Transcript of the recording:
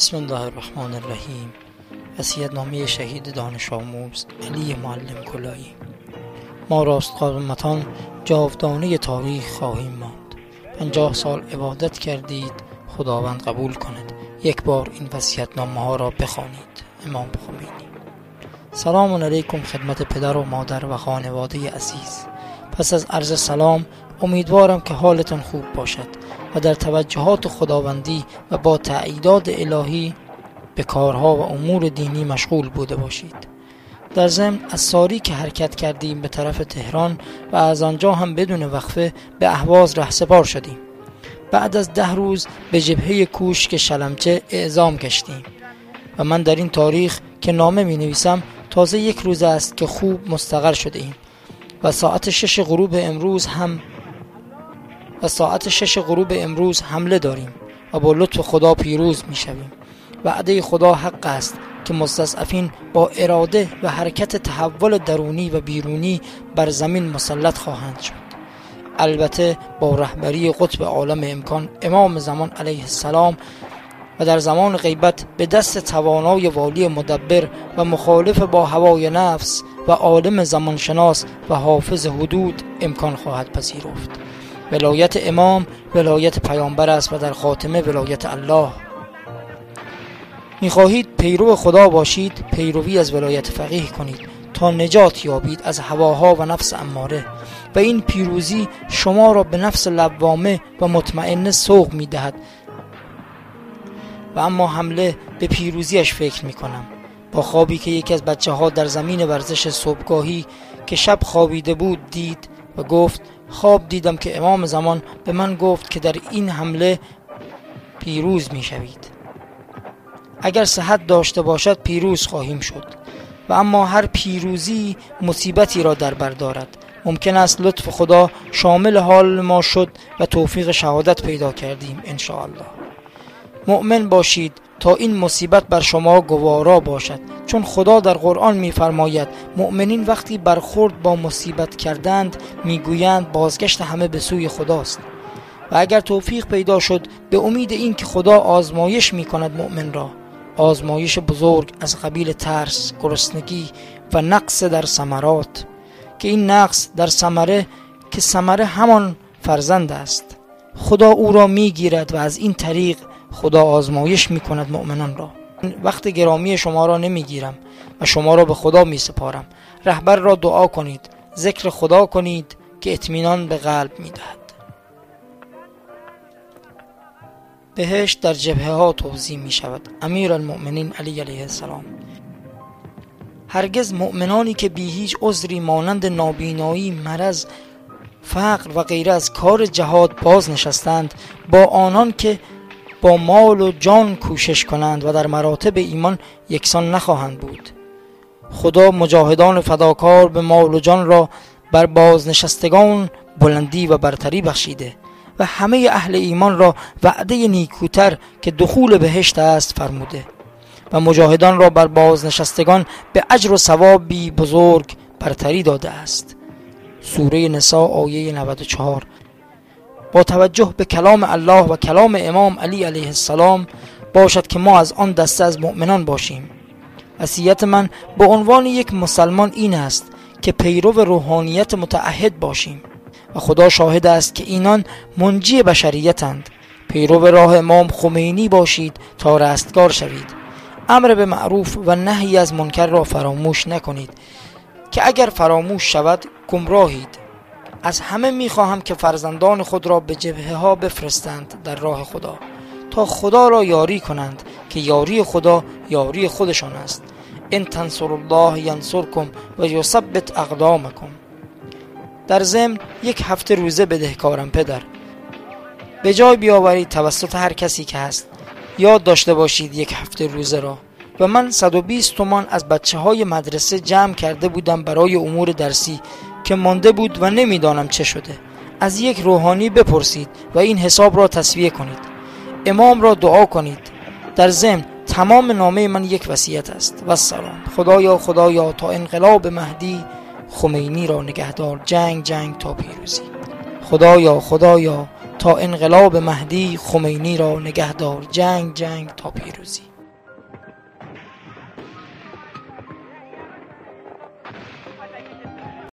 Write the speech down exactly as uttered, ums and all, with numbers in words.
بسم الله الرحمن الرحیم. وصیت‌نامه شهید دانش آموز علی معلم کلایی. ما راستقامتان جاودانه تاریخ خواهیم ماند. پنجاه سال عبادت کردید، خداوند قبول کند. یک بار این وصیت‌نامه ها را بخوانید. امام خمینی. سلام علیکم خدمت پدر و مادر و خانواده عزیز. پس از عرض سلام، امیدوارم که حالتان خوب باشد و در توجهات خداوندی و با تأییدات الهی به کارها و امور دینی مشغول بوده باشید. در ضمن از ساری که حرکت کردیم به طرف تهران و از آنجا هم بدون وقفه به اهواز رهسپار شدیم. بعد از ده روز به جبهه کوشک شلمچه اعزام گشتیم و من در این تاریخ که نامه می نویسم تازه یک روز است که خوب مستقر شده ایم و ساعت شش غروب امروز هم و ساعت شش غروب امروز حمله داریم و با لطف خدا پیروز می شویم. وعده خدا حق است که مستضعفین با اراده و حرکت تحول درونی و بیرونی بر زمین مسلط خواهند شد. البته با رهبری قطب عالم امکان امام زمان علیه السلام و در زمان غیبت به دست توانای والی مدبر و مخالف با هوای نفس و عالم زمانشناس و حافظ حدود امکان خواهد پذیرفت. ولایت امام ولایت پیامبر است و در خاتمه ولایت الله. می‌خواهید پیرو خدا باشید، پیروی از ولایت فقیه کنید تا نجات یابید از هواها و نفس اماره و این پیروزی شما را به نفس لوامه و مطمئنه سوق می‌دهد. و اما حمله به پیروزیش فکر می‌کنم. با خوابی که یکی از بچه‌ها در زمین ورزش صبحگاهی که شب خوابیده بود دید و گفت خواب دیدم که امام زمان به من گفت که در این حمله پیروز می شوید. اگر صحت داشته باشد پیروز خواهیم شد و اما هر پیروزی مصیبتی را در بر دارد. ممکن است لطف خدا شامل حال ما شد و توفیق شهادت پیدا کردیم ان شاء الله. مؤمن باشید تا این مصیبت بر شما گوارا باشد، چون خدا در قرآن می‌فرماید مؤمنین وقتی برخورد با مصیبت کردند میگویند بازگشت همه به سوی خداست. و اگر توفیق پیدا شد به امید این که خدا آزمایش می‌کند مؤمن را، آزمایش بزرگ از قبیل ترس، گرسنگی و نقص در ثمرات، که این نقص در ثمره که ثمره همان فرزند است، خدا او را میگیرد و از این طریق خدا آزمایش می کند مؤمنان را. وقت گرامی شما را نمی گیرم و شما را به خدا می سپارم. رهبر را دعا کنید، ذکر خدا کنید که اطمینان به قلب می دهد. بهشت در جبهه ها توزیع می شود. امیر المؤمنین علی علیه السلام. هرگز مؤمنانی که بی هیچ عذری مانند نابینایی، مرض، فقر و غیره از کار جهاد باز نشستند، با آنان که با مال و جان کوشش کنند و در مراتب ایمان یکسان نخواهند بود. خدا مجاهدان فداکار به مال و جان را بر بازنشستگان بلندی و برتری بخشیده و همه اهل ایمان را وعده نیکوتر که دخول بهشت است فرموده و مجاهدان را بر بازنشستگان به اجر و ثوابی بزرگ برتری داده است. سوره نساء آیه نود و چهار. با توجه به کلام الله و کلام امام علی علیه السلام باشد که ما از آن دسته از مؤمنان باشیم. وصیت من به عنوان یک مسلمان این است که پیرو روحانیت متعهد باشیم و خدا شاهد است که اینان منجی بشریتند. پیرو راه امام خمینی باشید تا رستگار شوید. امر به معروف و نهی از منکر را فراموش نکنید که اگر فراموش شود گمراهید. از همه میخواهم که فرزندان خود را به جبهه ها بفرستند در راه خدا تا خدا را یاری کنند که یاری خدا یاری خودشان است. ان تنصروا الله ینصرکم و یثبت اقدامکم. در ضمن یک هفته روزه بدهکارم پدر. به جای بیاورید توسط هر کسی که هست. یاد داشته باشید یک هفته روزه را. و من صد و بیست تومان از بچه های مدرسه جمع کرده بودم برای امور درسی که مانده بود و نمیدانم چه شده. از یک روحانی بپرسید و این حساب را تسویه کنید. امام را دعا کنید. در ضمن تمام نامه من یک وصیت است. و سلام. خدایا خدایا تا انقلاب مهدی خمینی را نگهدار، جنگ جنگ تا پیروزی. خدایا خدایا تا انقلاب مهدی خمینی را نگهدار، جنگ جنگ تا پیروزی.